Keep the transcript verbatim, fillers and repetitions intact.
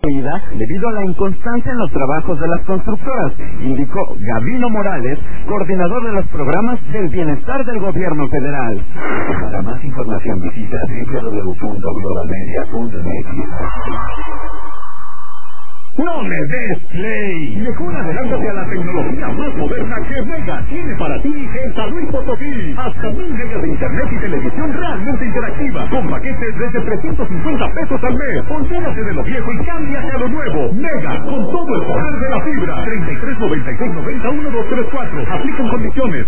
debido a la inconstancia en los trabajos de las constructoras, indicó Gabino Morales, coordinador de los programas del bienestar del gobierno federal. Para más información visita doble u doble u doble u punto globalmedia punto m x. ¡No le des play! Mejor adelántate a la tecnología más moderna que Mega tiene para ti en San Luis Potosí. Hasta mil megas de internet y televisión realmente interactiva, con paquetes desde trescientos cincuenta pesos al mes. Olvídate de lo viejo y cámbiate a lo nuevo. Mega, con todo el poder de la fibra. treinta y tres noventa y seis noventa uno dos tres cuatro. Aplican condiciones.